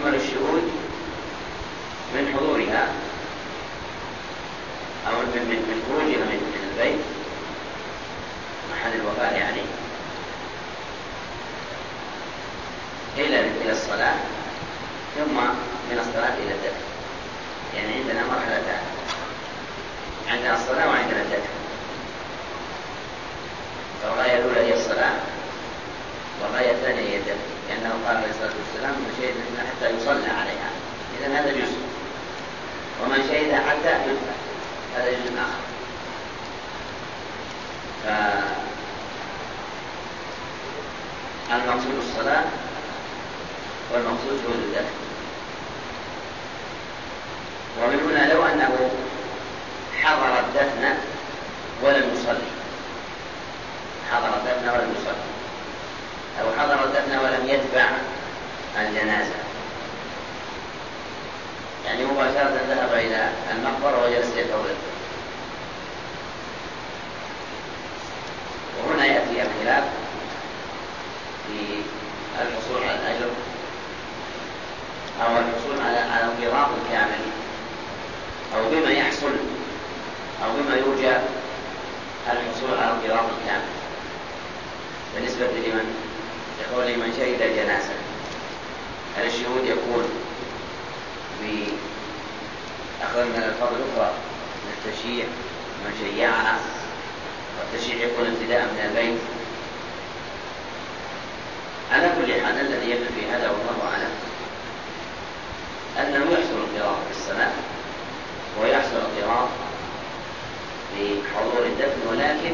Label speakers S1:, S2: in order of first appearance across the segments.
S1: يحمل الشهود من حضورها أو من خروجها من البيت محل الوفاة يعني إلى الصلاة، ثم من الصلاة إلى الدفن. يعني عندنا مرحلتان، عندنا الصلاة وعندنا الدفن. فالغاية الأولى هي الصلاة والغاية الثانية هي الدفن، لأنه قال عليه الصلاة والسلام من شهد منها حتى يصلى عليها، إذن هذا جزء، ومن شهد حتى يدفن هذا جزء آخر. فالمقصود الصلاة والمقصود شهود الدفن. ومن هنا لو أنه حضر الدفن ولم يصلي، حضر الدفن ولم يصلي، أو حضر الدفن ولم يتبع الجنازة، يعني مباشرة ذهب إلى المقبرة وجلس يتولد، وهنا يأتي الخلاف في الحصول على الأجر أو الحصول على القراط الكامل، أو بما يحصل أو بما يرجى الحصول على القراط الكامل. بالنسبة يقول لمن شهد الجنازة، هل الشهود يكون بأخذ من الفضل الأخرى من التشييع من شيعها، والتشييع يكون ابتداء من البيت؟ على كل حال الذي يبدو في هذا والله أعلم أنه يحصل القراط في الصلاة ويحصل القراط في حضور الدفن، ولكن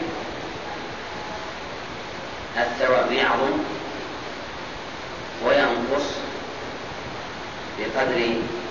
S1: الثواب يعظم وينقص بقدر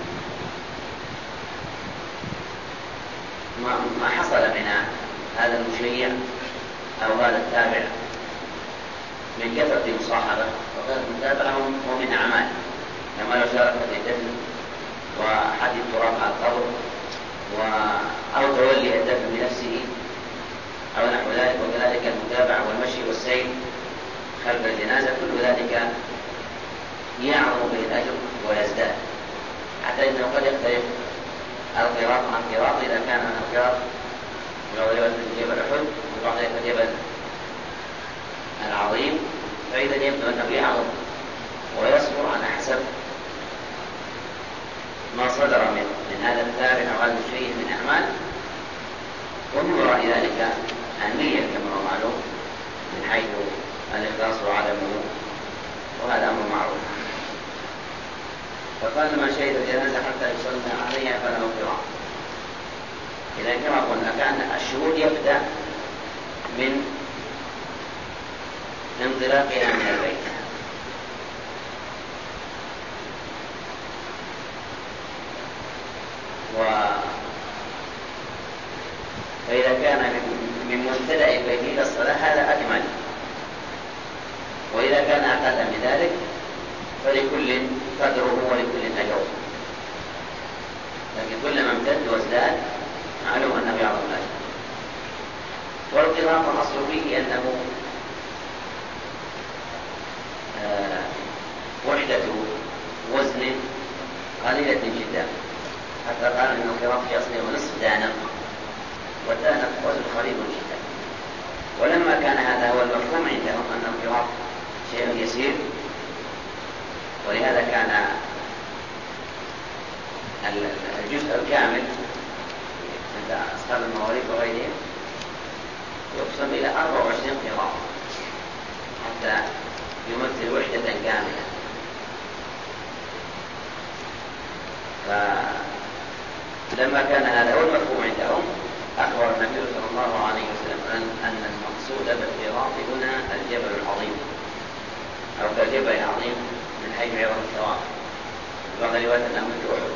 S1: ما حصل من هذا المشيع أو هذا التابع من كثرة المصاحبة وكثرة المتابعة ومن أعمال، كما لو شارك في الدفن وحد التراب على القبر أو تولي الدفن بنفسه أو نحو ذلك، وكذلك المتابعة والمشي والسير خلف الجنازة، كل ذلك يعظم به الأجر ويزداد، حتى إنه قد يختلف القراط عن قراط إذا كان القراط من جبل أحد وبعض جبل العظيم، فإذا يبدو أنه يعظم ويصبر على حسب ما صدر من هذا التابع أو هذا الشيء من أعمال، ومن وراء ذلك النية كما هو معلوم من حيث الإخلاص وعدمه، وهذا أمر معروف. فقال من شهد الجنازة حتى يصلى عليها فله قراط. إذا كما قلنا كان الشهود يبدأ من انطلاقها من البيت، فإذا كان من مبتدأ البيت إلى الصلاة هذا أكمل، وإذا كان أقل من ذلك فلكل قدره ولكل أجره، لكن كلما امتد وازداد معلوم أنه يعظم الأجر. والقراط الأصل فيه أنه وحدة وزن قليلة جدا، حتى قال أن القراط في أصله نصف دانق، والدانق وزن قليل جدا. ولما كان هذا هو المفهوم عندهم أن القراط شيء يسير، ولهذا كان الجزء الكامل عند أصحاب المواريث وغيرهم يقسم إلى 24 قراط حتى يمثل وحدة كاملة. فلما كان هذا هو المفهوم عندهم أخبر النبي صلى الله عليه وسلم أن المقصود بالقراط هنا الجبل العظيم أو كالجبل العظيم من حيث عظم الثواب، وقال رواية أنه مثل أحد.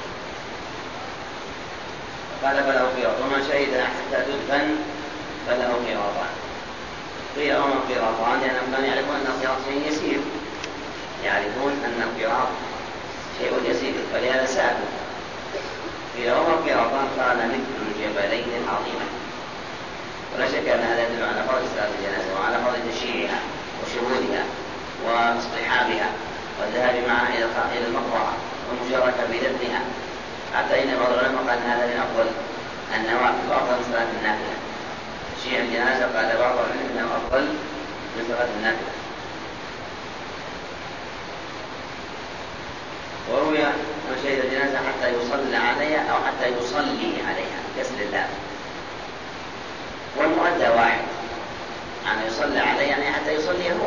S1: قال فله قراط، ومن شهد حتى تدفن فله قراطان. قيل وما القراطان؟ لأنهم كانوا يعرفون أن القراط شيء يسير، يعرفون أن القراط شيء يسير، فلهذا سألوا قيل وما القراطان؟ قال مثل الجبلين العظيمين. ولا شك أن هذا يدل على فضل صلاة الجنازة وعلى فضل تشييعها وشهودها واصطحابها والذهاب معها إلى المقبرة والمشاركة في دفنها، حتى إن بعض العلماء قال أن هذا من أفضل النوافل وأفضل من صلاة النافلة. تشييع الجنازة قال بعض العلماء أنه أفضل من صلاة النافلة. وروي من شهد الجنازة حتى يصلى عليها أو حتى يصلي عليها كسر اللام، والمؤدى واحد، أن يصلى عليها يعني حتى يصلي هو،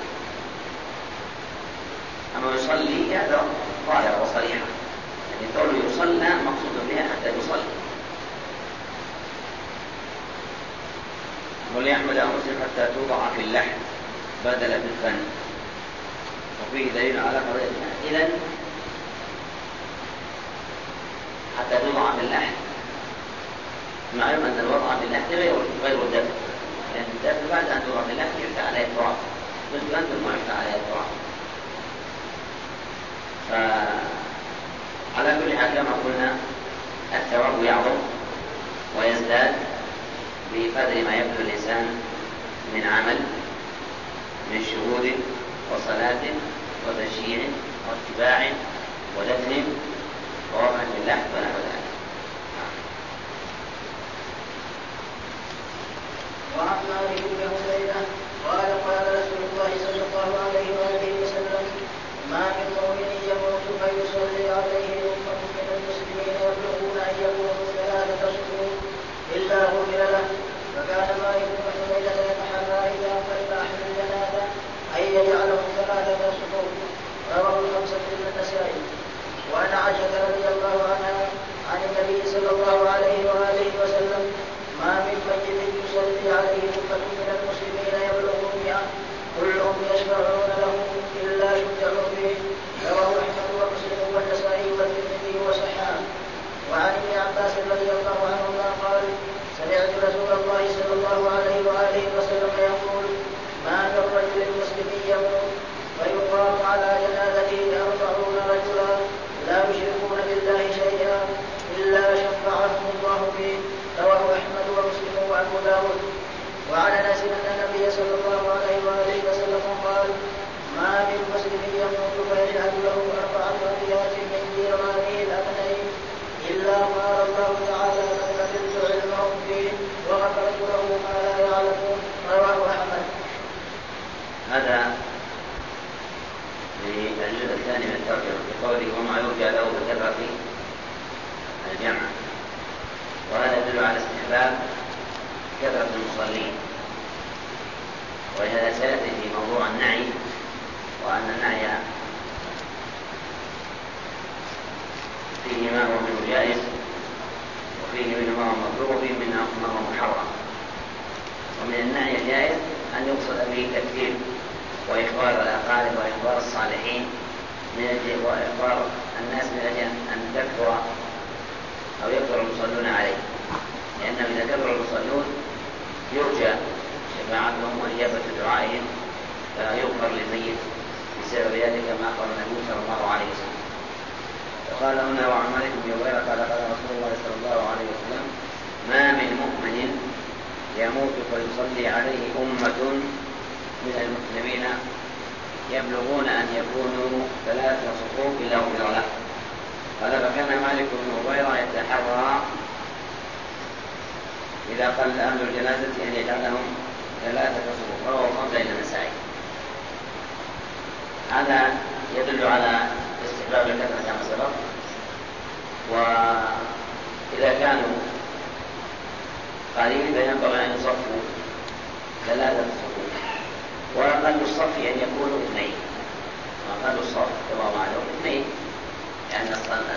S1: أما يصلي هذا ظاهر وصريحة، يعني قوله يصلى مقصود بها حتى يصلي. وليحمل مسلم حتى توضع في اللحم بدل بالفن، وفيه دليل على قضيتها. إذن حتى توضع في اللحم، معلوم أن الوضع في اللحم غير الدفن، لأن الدفن بعد أن توضع في اللحم يفتح عليه التراب، بالفن ثم يفتح عليه التراب. فعلى كل حال كما قلنا الثواب يعظم ويزداد بقدر ما يبذل الإنسان من عمل، من شهود وصلاة وتشييع واتباع ودفن ووضع في اللحم ونحو ذلك.
S2: وعن مالك بن هريرة قال قال رسول الله صلى الله عليه وآله وسلم: ما من مؤمن يموت فيصلي عليه أمة من المسلمين يبلغون أن يكونوا 3 صفوف إلا غفر له. فكان مالك بن هريرة يتحرى إذا قرب أحد الجنازة أن يجعلهم 3 صفوف. رواه 5 من النسائي. وعن عائشة رضي الله عنها عن النبي صلى الله عليه وآله وسلم: ما من ميت يصلي عليه أمة من المسلمين يبلغون 100 كلهم يشفعون له إلا شفعوا به. رواه أحمد ومسلم والنسائي والترمذي وصححه. وعن ابن عباس رضي الله عنهما قال: سمعت رسول الله صلى الله عليه وآله وسلم يقول: ما من رجل مسلم يموت ويقام على جنازته 40 رجلا لا يشركون بالله شيئا إلا شفعهم الله به. رواه أحمد ومسلم وأبو داود. وعن أنس أن النبي صلى الله عليه وآله وسلم قال: ما من مسلم يموت فيشهد له 4 أبيات من جيرانه الأبنين إلا قال الله تعالى: قد قتلت علمهم فيه وغفرت له ما لا يعلمون. رواه أحمد.
S1: هذا الجزء الثاني من الترجمة بقوله: وما يرجى له بكثرة الجمع. وهذا يدل على استحباب كثرة المصلين، ولهذا سيأتي في موضوع النعي، وأن النعي فيه ما هو منه جائز وفيه منه ما هو مكروه وفيه منه ما هو محرم. ومن النعي الجائز أن يقصد به تكثير وإخبار الأقارب وإخبار الصالحين وإخبار الناس من أجل أن تكثر أو يكثر المصلون عليه، لأنه إذا كثر المصلون يرجى شفاعتهم وإجابة دعائهم فيغفر للميت بسبب ذلك كما أخبر النبي صلى الله عليه وسلم. وقال هنا: وعن مالك بن هريرة قال قال رسول الله صلى الله عليه وسلم: ما من مؤمن يموت فيصلي عليه أمة من المسلمين يبلغون أن يكونوا 3 صفوف إلا غفر له. قال: فكان مالك بن هريرة يتحرى إذا قل أهل الجنازة أن يجعلهم 3 صفوف. رواه 5 إلى النسائي. هذا يدل على استحباب الكثرة كما سبق. وإذا كانوا قليل فينبغي أن يصفوا 3 صفوف، وأقل الصف أن يكونوا 2. وأقل الصف كما معلوم 2، لأن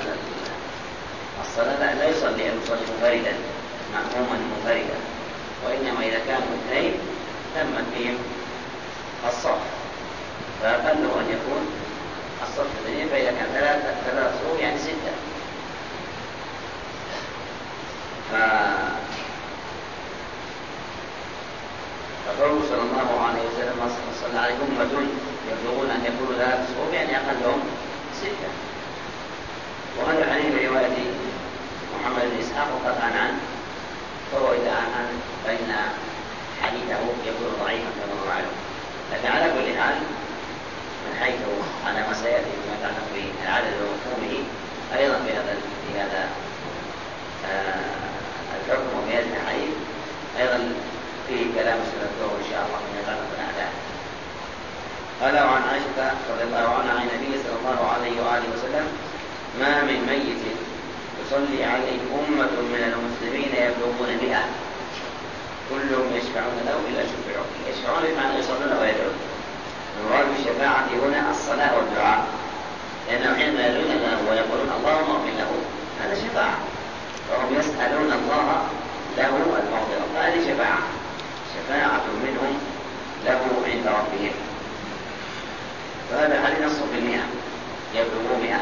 S1: الصلاة لا يصلي المصلي منفردا مأموما منفردا، وإنما إذا كانوا 2 تمت بهم الصف، فأقل أن يكون الصف 2. فإذا كان 3 صفوف يعني 6. فقوله صلى الله عليه وسلم: صلى عليه أمة يبلغون أن يكونوا 3 صفوف يعني أقلهم 6. وهذا الحديث برواية محمد بن إسحاق قطعا عنه، فهو إذا عن فإن حديثه يكون ضعيفا كما معلوم. لكن على كل حال من حيث على ما سيأتي فيما يتعلق بالعدد ومفهومه أيضا في هذا الحكم وفي هذه الحديث أيضا فيه كلام سنذكره إن شاء الله فيما يتعلق بالأعداد. قال وعن عائشة رضي الله عنها عن النبي صلى الله عليه وآله وسلم: ما من ميت يصلي عليه أمة من المسلمين يبلغون 100 كلهم يشفعون له إلا شفعوا. يشفعون بمعنى يصلون ويدعون. المراد بالشفاعة هنا الصلاة والدعاء، لأنهم حينما يدعون له ويقولون اللهم اغفر له هذا شفاعة، فهم يسألون الله له المغفرة، فهذه شفاعة منهم له عند ربهم. فهذا الحديث نص في 100 يبلغوا 100.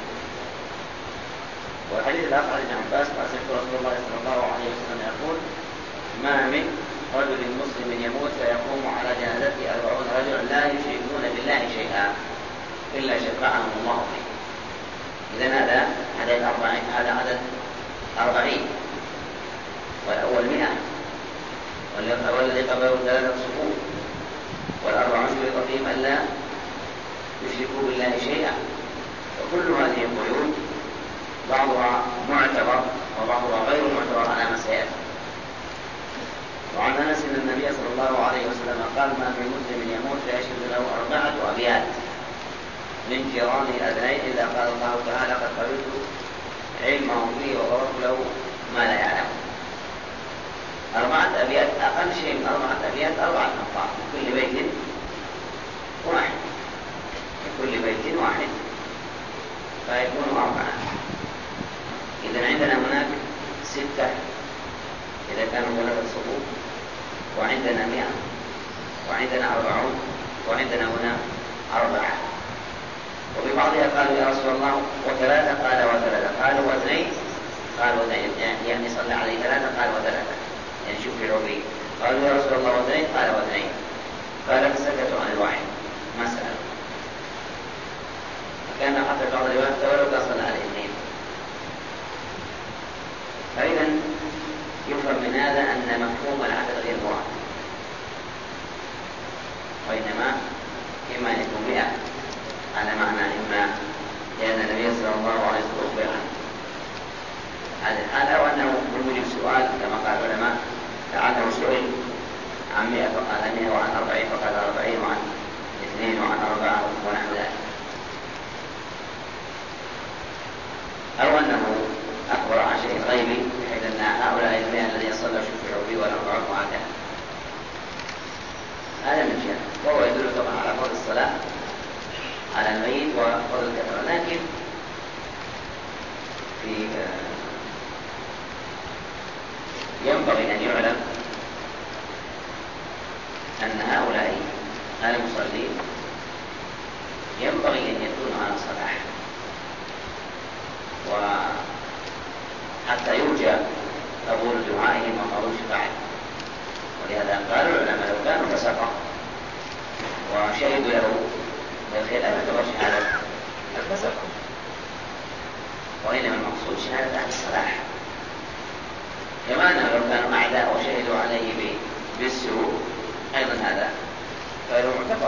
S1: والحديث الآخر عن ابن عباس قال: سمعت رسول الله صلى الله عليه وسلم يقول: ما من رجل مسلم يموت فيقوم على جنازته 40 رجلا لا يشركون بالله شيئا إلا شفعهم الله فيه. إذن هذا عدد 40، والأول 100، والذي قبله 3 صفوف، والأربعون شرط فيهم ألا يشركوا بالله شيئا. وكل هذه القيود بعضها معتبر وبعضها غير معتبر على ما سيأتي. وعن أنس أن النبي صلى الله عليه وسلم قال: ما من مسلم يموت فيشهد له 4 أبيات من جيران الأذنين إلا قال الله تعالى: قد قبلت علمه فيه وغفرت له ما لا يعلم. 4 أبيات، أقل شيء من 4 أبيات 4 أنفار، من كل بيت واحد، فيكون 4. إذا عندنا هناك 6 إذا كانوا 3 صفوف، وعندنا 100، وعندنا 40، وعندنا هنا 4. وفي بعضها قالوا: يا رسول الله و3؟ قال: و3. قالوا: و2؟ قال: و2، يعني صلى عليه 3، قال: و3، يعني شفعوا به. قالوا: يا رسول الله و2؟ قال: و2. قال: فسكتوا عن الواحد ما سألوا. فكان حتى بعض الروايات ولو كان صلى عليه 2. فإذا يفهم من هذا أن مفهوم العدد غير مراد، وإنما إما أن يكون 100 على معنى إما لأن النبي صلى الله عليه وسلم أخبر عنه هذه الحالة، وأنه من وجه سؤال كما قال العلماء لعله سئل عن 100 فقال 100، وعن 40 فقال 40، وعن 2 وعن 4 ونحو ذلك. أو أنه أخبر عن شيء غيبي بحيث أن هؤلاء 100 الذين صلوا شفعوا به والأربعون وهكذا. هذا من جهة، وهو يدل طبعا على فضل الصلاة على الميت وفضل الكفر. لكن ينبغي أن يعلم أن هؤلاء المصلين ينبغي أن يكونوا على صلاح، وحتى يرجى قبول دعائهم وقبول شفاعتهم. ولهذا قال العلماء: لو كانوا فسقا وشهدوا له بالخير لا يعتبر شهادة الفسق، وإنما المقصود شهادة أهل الصلاح. كما أنه لو كانوا أعداء وشهدوا عليه بالسوء أيضا هذا غير معتبر.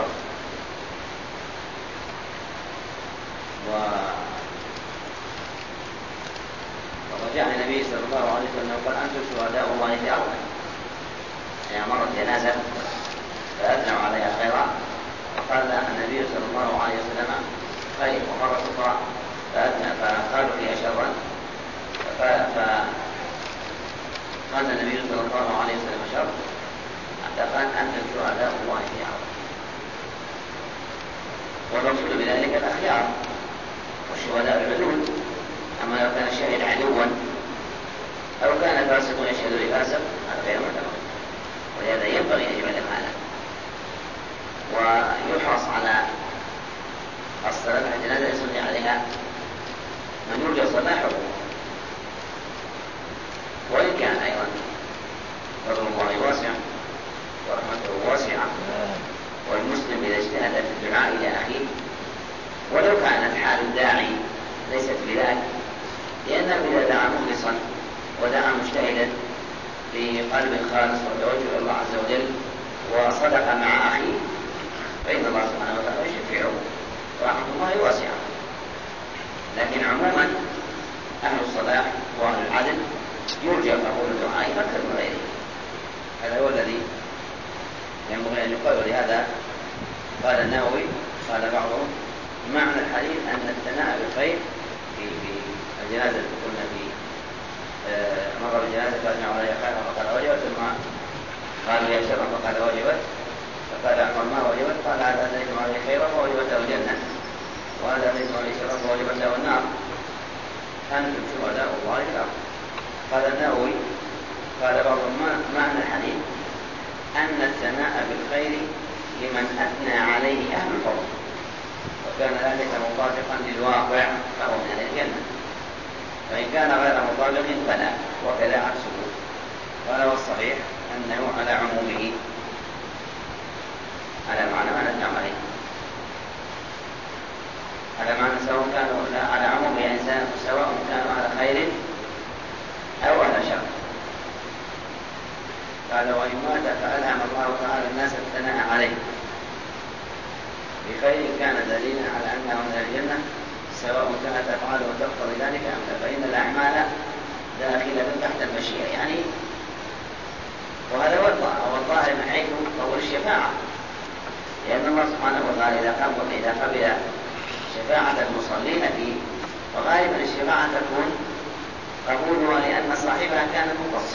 S1: وقد جاء النبي صلى الله عليه وسلم قال: أنتم شهداء الله في أرضه. يعني مرت جنازة فأثنوا عليها خيرا، فقال النبي صلى الله عليه وسلم: خير. ومرة أخرى فقالوا فيها شرا، فقال النبي صلى الله عليه وسلم شر، حتى قال: أنتم شهداء الله في أرضه. والمقصود بذلك الأخيار والشهداء العدول. أما لو كان الشاهد عدوا أو كان فاسق يشهد لفاسق هذا غير معتبر. ولهذا ينبغي أن يعلم هذا، ويحرص على الصلاة على الجنازة يصلي عليها من يرجى صلاحه، وإن كان أيضا فضل الله واسع ورحمته واسعة، والمسلم إذا اجتهد في الدعاء إلى أخيه ولو كانت حال الداعي ليست بذلك، لأنه إذا دعا مخلصا ودعا مجتهدا بقلب خالص وتوجه إلى الله عز وجل وصدق مع أخيه فإن الله سبحانه وتعالى يشفعه رحمة الله واسعة، لكن عموما أهل الصلاح وأهل العدل يرجى قبول الدعاء أكثر من غيره. هذا هو الذي ينبغي أن يقال. ولهذا قال النووي قال بعضهم معنى الحديث أن الثناء بالخير في الجنازة التي كنا في مر بالجنازة فأثنى عليها خيرا فقال وجبت، ثم قالوا يا شرا فقال وجبت، فقال عمر ما وجبت، قال هذا أثنيتم عليه خيرا فوجبت له الجنة، وهذا أثنيتم عليه شرا فوجبت له النار، أنتم شهداء الله في الأرض. قال النووي قال بعضهم معنى الحديث أن الثناء بالخير لمن أثنى عليه أهل الفضل، وكان ذلك مطابقا للواقع فهو من أهل الجنة، فإن كان غير مطابق فلا، وكذا عكسه. قال والصحيح أنه على عمومه، على معنى ما نثنى عليه، على معنى سواء كانوا على عموم إنسان سواء كانوا على خير أو على شر. قال وإن مات فألهم الله تعالى الناس الثناء عليه بخير كان دليلا على أنه من الجنة سواء كانت أفعاله تقتضي ذلك أم لا، فإن الأعمال داخلة تحت المشيئة يعني. وهذا هو الظاهر من حيث قول الشفاعة، لأن الله سبحانه وتعالى إذا قبل شفاعة المصلين فيه، وغالبا الشفاعة تكون قبولها لأن صاحبها كان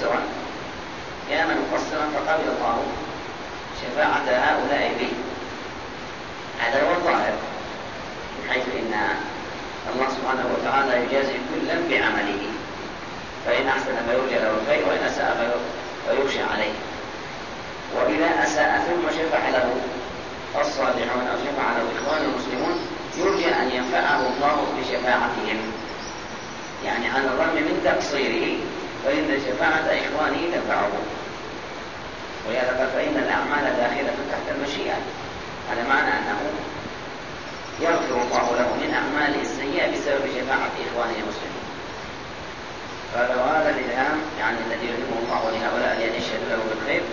S1: مقصرا فقبل الله شفاعة هؤلاء به. هذا هو الظاهر، من حيث إن الله سبحانه وتعالى يجازي كلا بعمله، فإن أحسن فيرجى له الخير، وإن أساء فيخشى عليه. وإذا أساء ثم شفع له الصالحون أو شفع له إخوان المسلمون يرجى أن ينفعه الله بشفاعتهم، يعني على الرغم من تقصيره فإن شفاعة إخوانه تنفعه. ولهذا قال فإن الأعمال داخلة تحت المشيئة، على معنى أنه يغفر الله له من أعماله السيئة بسبب شفاعة إخوانه المسلمين. قال وهذا الإلهام يعني الذي يلهمه الله لهؤلاء أن يشهدوا له بالخير،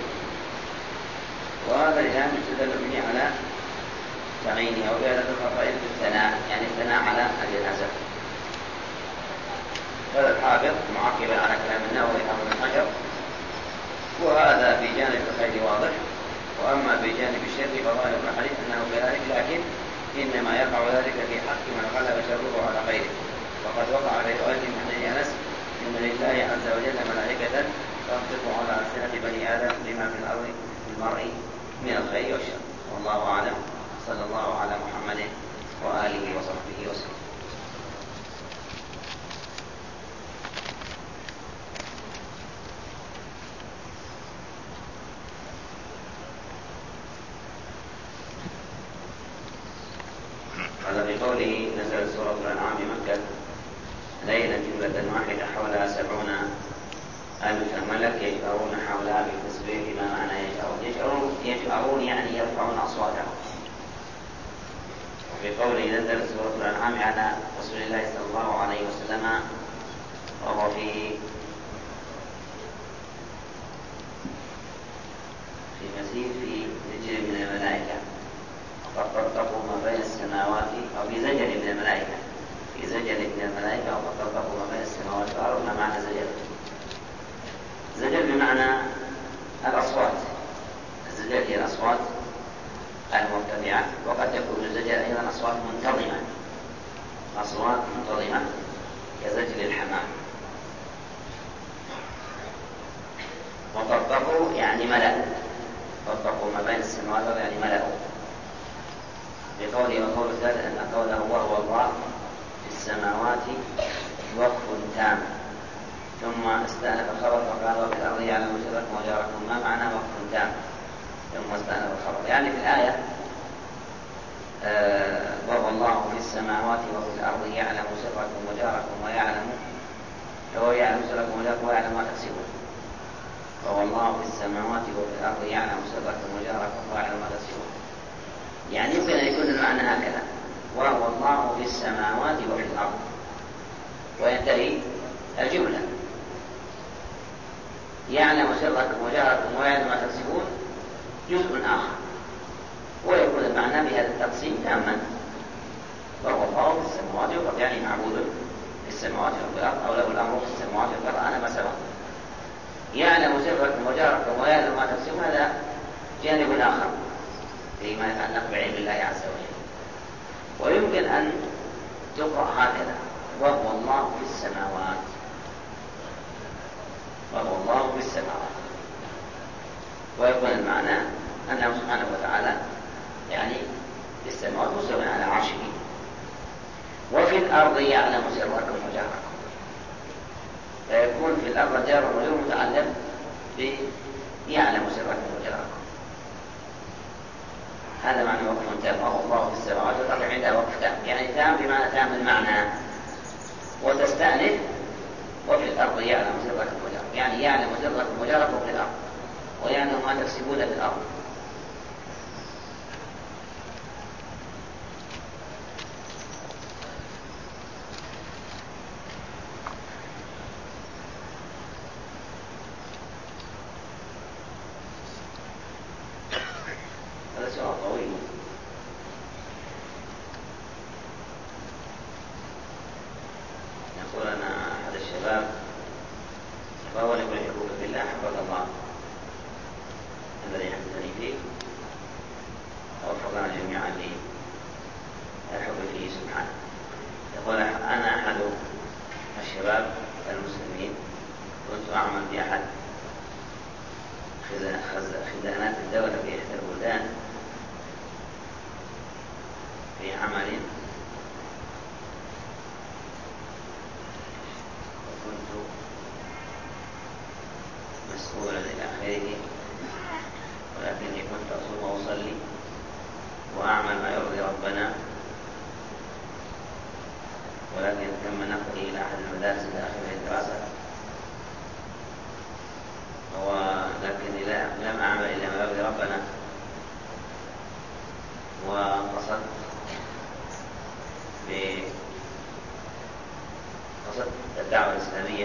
S1: وهذا الإلهام يستدل به على تعيينها. وبهذا تظهر فائدة الثناء، يعني الثناء على الجنازة. هذا الحافظ معقبا على كلام النووي حافظ بن حجر، وهذا في جانب الخير واضح، وأما في جانب الشر فظاهر الحديث أنه كذلك، لكن إنما يقع ذلك في حق من غلب شره على غيره. وقد وقع في رواية من حديث أنس إن لله عز وجل ملائكة تنطق على ألسنة بني آدم بما في الأرض المرء من الخير والشر. والله أعلم. صلى الله على محمد وآله وصحبه وسلم. هذا بقوله نزلت سورة الأنعام بمكة ليلة جملة واحدة حولها 70,000 ملك يجأرون حولها بالتسبيح. ما معنى يجأرون يعني يرفعون أصواتهم. وفي قوله نزلت سورة الأنعام على رسول الله صلى الله عليه وسلم وهو في مسير في زجر من الملائكة، وقد طرقوا ما بين السماوات، أو في زجر من الملائكة، في زجر من الملائكة وقد طرقوا ما بين السماوات والأرض. ما معنى زجر؟ زجر بمعنى الأصوات. الزجر هي الأصوات المرتفعة، وقد تكون الزجر أيضا أصوات منتظمة كزجر الحمام. وطرقوا يعني ملأوا، طرقوا ما بين السماوات والأرض يعني ملأوا. بقوله وقول الثالث أن قوله وهو الله في السماوات وقف تام، ثم استأنف الخبر فقال وفي الأرض يعلم سركم وجهركم. ما معنى وقف تام ثم استأنف الخبر؟ يعني في الآية وهو الله في السماوات وفي الأرض يعلم سركم وجهركم ويعلم سركم وجهركم ويعلم ما تكسبون. وهو الله في السماوات وفي الأرض يعلم سركم وجهركم ويعلم ما تكسبون. يعني يمكن أن يكون المعنى هكذا: وهو الله في السماوات وفي الأرض، وينتهي الجملة. يعلم سركم وجهركم ويعلم ما تكسبون جزء آخر، ويكون المعنى بهذا التقسيم تاما. وهو الله في السماوات والأرض، يعني معبود في السماوات والأرض، أو له الأمر في السماوات والأرض. أنا ما سبق. يعلم سركم وجهركم ويعلم ما تكسبون، هذا جانب آخر فيما يتعلق بعلم الله عز وجل. ويمكن أن تقرأ هكذا: وهو الله في السماوات، وهو الله في السماوات، ويكون المعنى أنه سبحانه وتعالى يعني في السماوات مستوى على عرشه. وفي الأرض يعلم سركم وجهركم، فيكون في الأرض جار ومجرور متعلق بيعلم سركم وجهركم. هذا معنى وقف تام، وهو الله في السماوات والأرض عندها وقف تام، يعني تام بمعنى تام المعنى، وتستأنف وفي الأرض يعلم سركم وجهركم، يعني يعلم سركم وجهركم في الأرض، ويعلم ما تكسبون في الأرض. هذا سؤال طويل. يقول أنا أحد الشباب فهو يقول يحبك بالله حفظك الله الذي يحببني فيه ووفقنا جميعا للحب فيه سبحانه. يقول أنا أحد الشباب المسلمين، كنت أعمل في أحد خزانات الدولة في إحدى البلدان في عمل، وكنت مسؤولا إلى آخره، ولكني كنت أصوم وأصلي وأعمل ما يرضي ربنا، ولكن تم نقلي إلى أحد المدارس داخل الدراسة، ولكني لم أعمل إلا ما يرضي ربنا، وقصدت الدعوة الإسلامية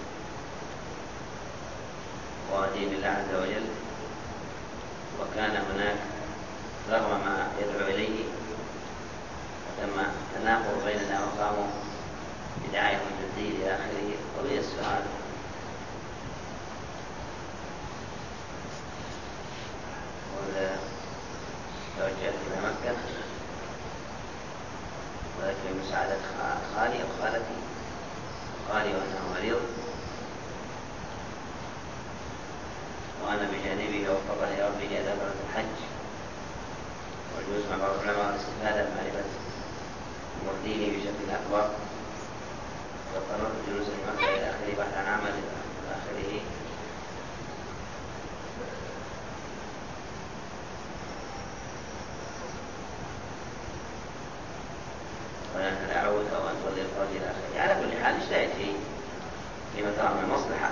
S1: ودين الله عز وجل، وكان هناك رغم ما يدعو إليه وتم تناقض بيننا، وقاموا بدعاية التبديل إلى آخره. وبي السؤال: توجهت إلى مكة ولكن مساعدة خالي أو خالتي، خالي وأنه مريض وأنا بجانبه، وفقني ربي لأدبرة الحج والجلوس مع بعض العلماء والاستفادة من معرفة أمور ديني بشكل أكبر، وقررت الجلوس في مكة إلى آخره بعد عن عمل إلى آخره. وأن أعود أو أن أصلي الفرج إلى آخره. على كل حال اجتهد فيما ترى من المصلحة.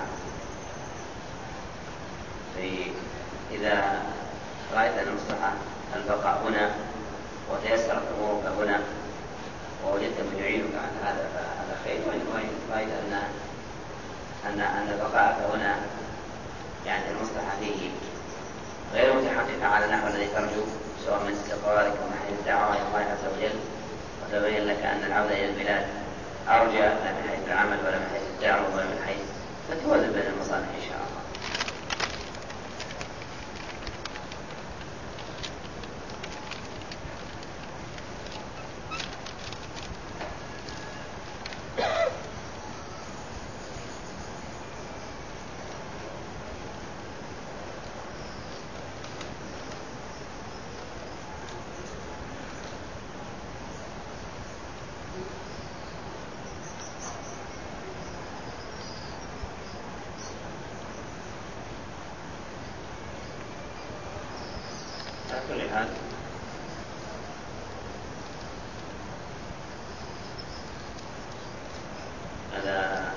S1: إذا رأيت أن المصلحة البقاء هنا وتيسرت أمورك هنا ووجدت من يعينك عن هذا فهذا خير، وإن رأيت أن بقاءك هنا يعني المصلحة فيه غير متحققة على النحو الذي ترجو، سواء من استقرارك ومن حيث الدعوة إلى الله عز وجل، وتبين لك أن العودة إلى البلاد أرجى لا من حيث العمل ولا من حيث الدعوة ولا من حيث، فتوازن بين المصالح إن شاء الله. كل حال هذا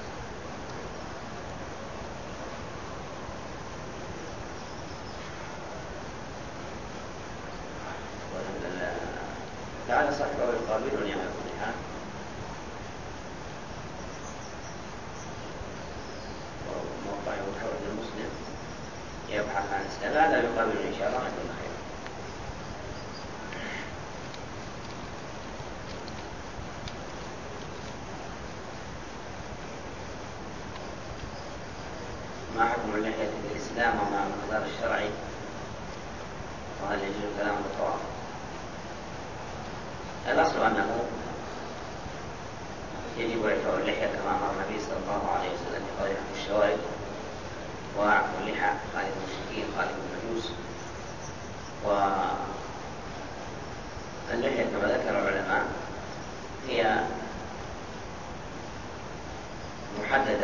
S1: لعل صاحبه يقابلني على كل حال، وموقعه الحوض المسلم يبحث عن السلام، هذا يقابلني إن شاء الله. ما حكم اللحية في الإسلام وما المقدار الشرعي، وهل يجوز كلام الطواف؟ الأصل أنه يجب إعفاء اللحية كما أمر النبي صلى الله عليه وسلم بقول عفو الشوارب وعفو اللحى خالد المشركين خالد المجوس. واللحية كما ذكر العلماء هي محددة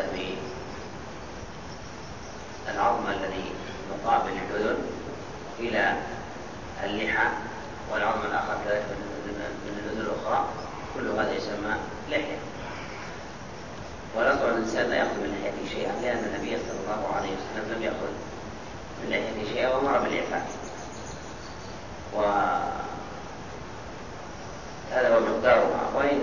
S1: بالعظم الذي مقابل الأذن إلى اللحى، والعظم الآخر كذلك من الأذن الأخرى، كل هذا يسمى لحية. والأصل الإنسان لا يأخذ من لحيته شيئا، لأن النبي صلى الله عليه وسلم لم يأخذ من لحيته شيئا وأمر بالإعفاء. وهذا هو مقدارها. وإن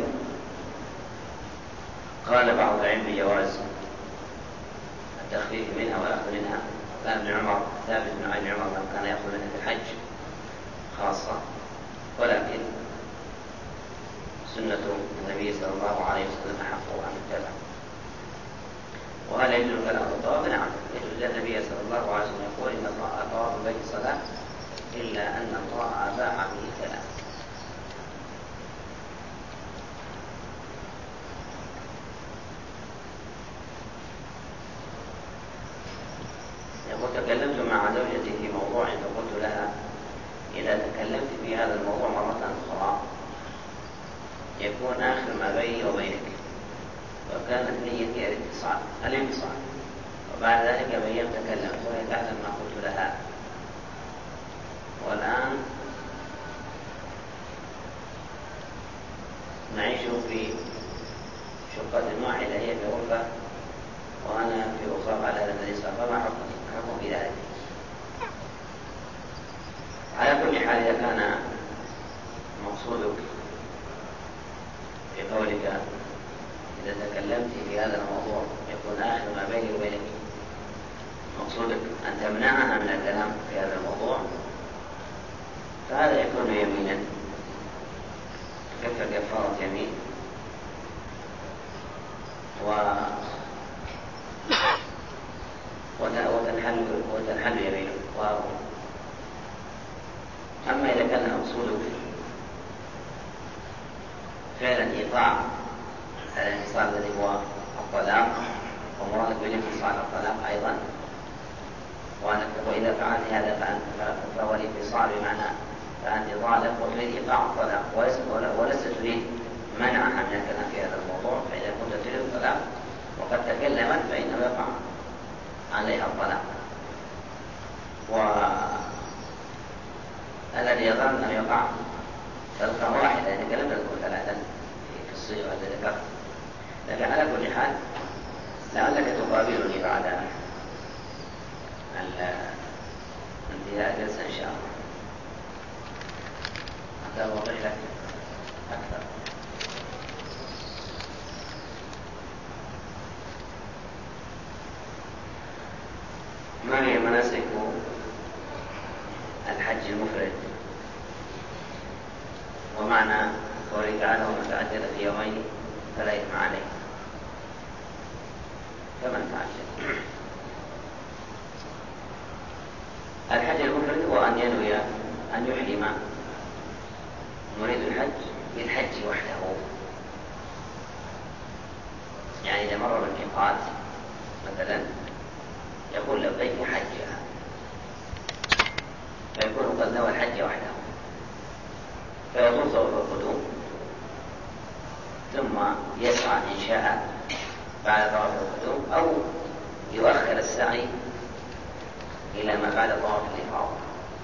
S1: قال بعض العلم بجواز التخفيف منها والأخذ منها، كان ابن عمر ثابت بن عن عمر كان يأخذ منها في الحج خاصة، ولكن سنة النبي صلى الله عليه وسلم أحق أن يتبع. وهل يجوز كلام الطواف؟ نعم يجوز. النبي صلى الله عليه وسلم يقول إن طواف البيت صلاة إلا أن الله أباح به ثلاث. يقول تكلمت مع زوجتي في موضوع فقلت لها إذا تكلمت في هذا الموضوع مرة أخرى يكون آخر ما بيني وبينك، وكانت نيتي الانفصال، وبعد ذلك بأيام تكلمت وهي تعلم ما قلت لها، والآن نعيش في شقة واحدة، هي في غرفة وأنا في أخرى على هذا الانفصال، فما حكم في ذلك؟ على كل حال إذا كان مقصودك في قولك إذا تكلمت في هذا الموضوع يكون آخر ما بيني وبينك، مقصودك أن تمنعها من الكلام في هذا الموضوع، فهذا يكون يمينا تكفر كفارة يمين وتنحل يمينه. أما إذا كان مقصودك فعلا إيقاع الانفصال الذي هو الطلاق، ومرادك بالانفصال الطلاق أيضا، وإذا فعلت هذا فهو الانفصال بمعنى فأنت طالق وتريد إيقاع الطلاق ولست تريد منعها من الكلام في هذا الموضوع، فإذا كنت تريد الطلاق وقد تكلمت فإنه يقع عليها الطلاق. والذي يظن أن يقع طلقة واحدة يعني لم تذكر ثلاثا في الصيغة التي ذكرت. لكن على كل حال لعلك تقابلني بعد انتهاء الجلسة إن شاء الله حتى أوضح لك أكثر. ما هي مناسك الحج المفرد؟ ومعنى قوله تعالى ومن تعجل في يومين فلا إثم عليه، فمن تعجل. الحج المفرد هو أن ينوي أن يحرم مريد الحج بالحج وحده، يعني إذا مر بالميقات مثلا يقول لبيك حجها، فيكون قد نوى الحج وحده، فيطوف طواف القدوم ثم يسعى إن شاء بعد طواف القدوم، أو يؤخر السعي إلى ما بعد طواف الإفاضة،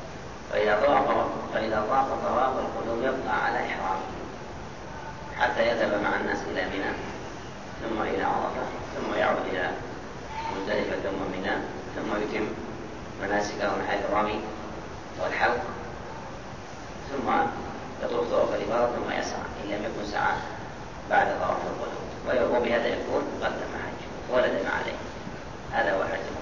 S1: فإذا طاف طواف القدوم يبقى على إحرامه حتى يذهب مع الناس إلى منى ثم إلى عرفة ثم يعود إلى مزدلفة ثم منى ثم يتم مناسكه من حيث الرمي والحلق، ثم يطوف طواف الإفاضة ثم يسعى إن لم يكن سعى بعد طواف القدوم، وبهذا يكون قدم حج ولا دم عليه. هذا هو الحج المفرد.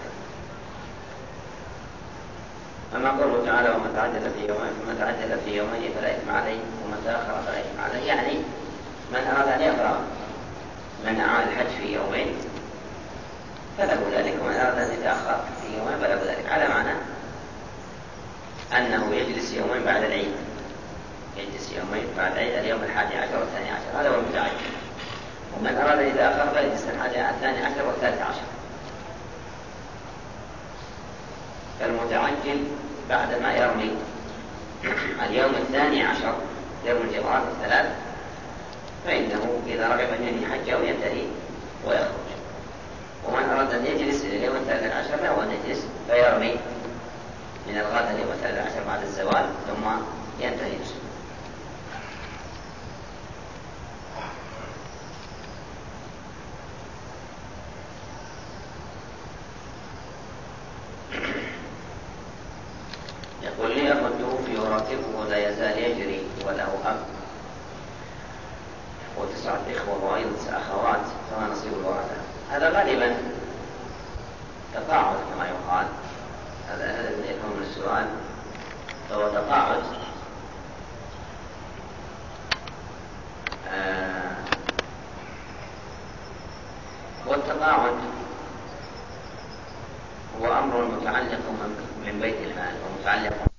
S1: أما قوله تعالى ومن تعجل في يومين فلا إثم عليه ومن تأخر فلا إثم عليه، يعني من أراد أن يفرغ من أعمال الحج في يومين فله ذلك، ومن أراد أن يتأخر في يومين فله ذلك، على معنى أنه يجلس يومين بعد العيد، يجلس يومين بعد العيد، اليوم 11 والثاني عشر، هذا هو المتعجل. ومن أراد أن يتأخر فيجلس الثاني عشر والثالث عشر. فالمتعجل بعدما يرمي اليوم 12 يرمي الجمرات الثلاث، فإنه إذا رغب أن ينهي حجه ينتهي ويخرج. ومن أراد أن يجلس إلى اليوم 13 له أن يجلس فيرمي من الغد اليوم 13 بعد الزوال ثم ينتهي نسكه. يقول لي أخ توفي وراتبه لا يزال يجري وله أب وتسعة إخوة وأيضا 9 أخوات، فما نصيب الورثة؟ هذا غالبا تقاعد كما يقال، هذا يفهم من السؤال، فهو تقاعد. والتقاعد هو أمر متعلق من بيت المال ومتعلق